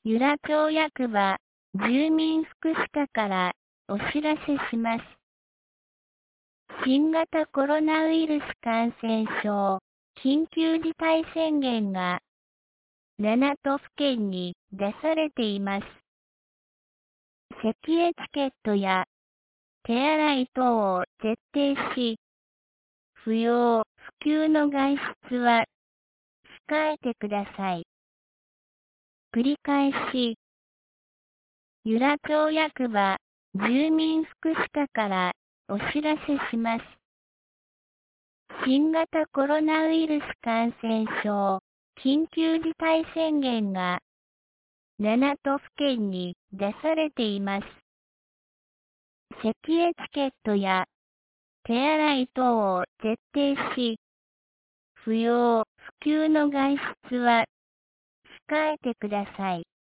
由良町役場、住民福祉課からお知らせします。新型コロナウイルス感染症、緊急事態宣言が7都府県に出されています。咳エチケットや手洗い等を徹底し、不要不急の外出は控えてください。繰り返し、由良町役場、住民福祉課からお知らせします。新型コロナウイルス感染症、緊急事態宣言が7都府県に出されています。咳エチケットや手洗い等を徹底し、不要不急の外出は控えてください。